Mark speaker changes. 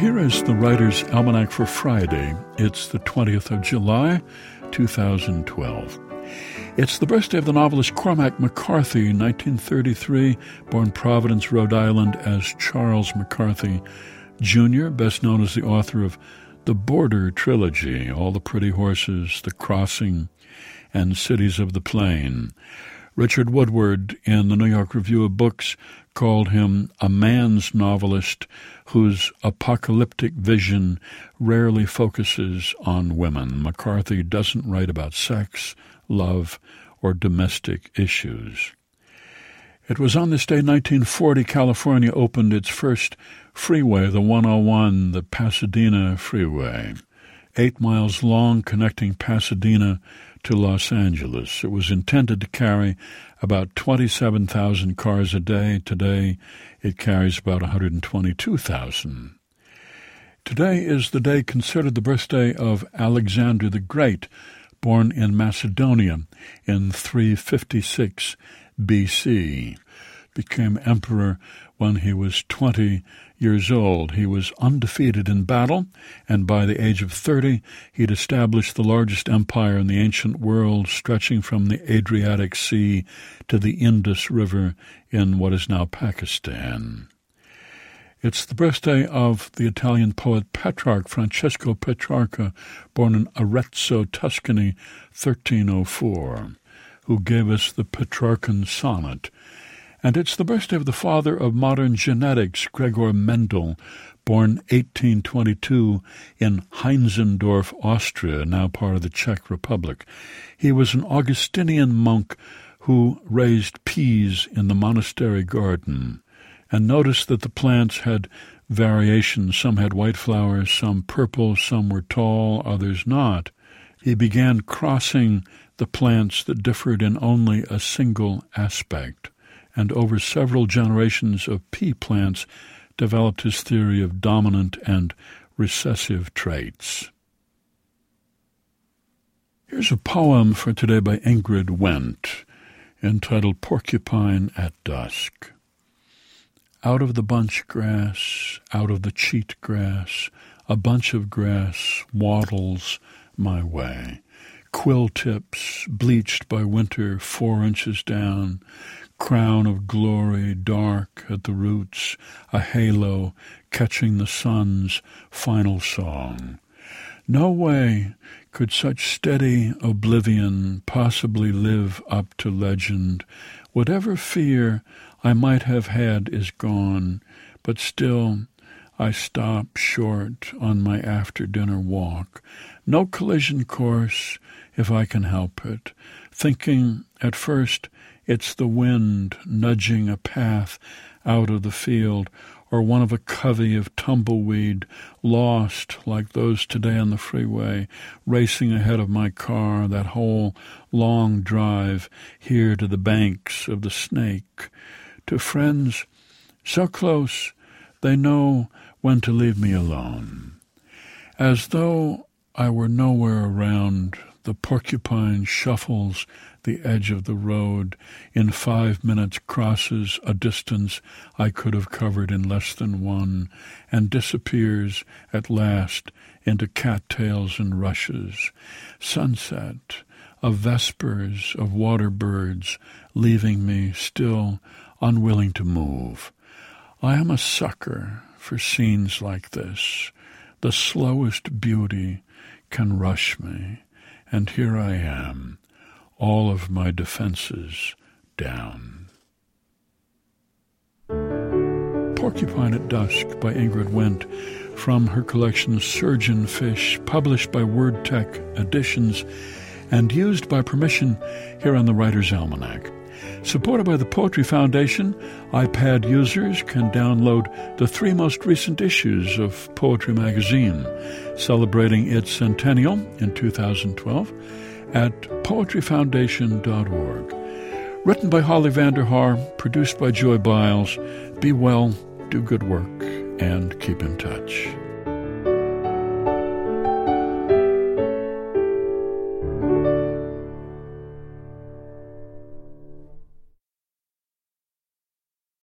Speaker 1: Here is the Writer's Almanac for Friday. It's the 20th of July, 2012. It's the birthday of the novelist Cormac McCarthy, 1933, born Providence, Rhode Island as Charles McCarthy Jr., best known as the author of the Border Trilogy, All the Pretty Horses, The Crossing, and Cities of the Plain. Richard Woodward, in the New York Review of Books, called him a man's novelist whose apocalyptic vision rarely focuses on women. McCarthy doesn't write about sex, love, or domestic issues. It was on this day, 1940, California opened its first freeway, the 101, the Pasadena Freeway, 8 miles long, connecting Pasadena to Los Angeles. It was intended to carry about 27,000 cars a day. Today, it carries about 122,000. Today is the day considered the birthday of Alexander the Great, born in Macedonia in 356 B.C., became emperor when he was 20 years old. He was undefeated in battle, and by the age of 30, he'd established the largest empire in the ancient world, stretching from the Adriatic Sea to the Indus River in what is now Pakistan. It's the birthday of the Italian poet Petrarch, Francesco Petrarca, born in Arezzo, Tuscany, 1304, who gave us the Petrarchan sonnet. And it's the birthday of the father of modern genetics, Gregor Mendel, born 1822 in Heinzendorf, Austria, now part of the Czech Republic. He was an Augustinian monk who raised peas in the monastery garden and noticed that the plants had variations. Some had white flowers, some purple, some were tall, others not. He began crossing the plants that differed in only a single aspect, and over several generations of pea plants developed his theory of dominant and recessive traits. Here's a poem for today by Ingrid Wendt, entitled Porcupine at Dusk. Out of the bunch grass, out of the cheat grass, a bunch of grass waddles my way. Quill tips, bleached by winter 4 inches down, crown of glory dark at the roots, a halo catching the sun's final song. No way could such steady oblivion possibly live up to legend. Whatever fear I might have had is gone, but still I stop short on my after-dinner walk. No collision course, if I can help it, thinking at first it's the wind nudging a path out of the field, or one of a covey of tumbleweed, lost like those today on the freeway, racing ahead of my car that whole long drive here to the banks of the Snake. To friends so close they know when to leave me alone. As though I were nowhere around, the porcupine shuffles the edge of the road, in 5 minutes crosses a distance I could have covered in less than one, and disappears at last into cattails and rushes. Sunset, of vespers, of water birds, leaving me still unwilling to move. I am a sucker for scenes like this. The slowest beauty can rush me, and here I am, all of my defenses down. Porcupine at Dusk by Ingrid Wendt, from her collection Surgeon Fish, published by WordTech Editions and used by permission here on the Writer's Almanac. Supported by the Poetry Foundation, iPad users can download the 3 most recent issues of Poetry Magazine, celebrating its centennial in 2012, at poetryfoundation.org. Written by Holly Vanderhaar, produced by Joy Biles. Be well, do good work, and keep in touch.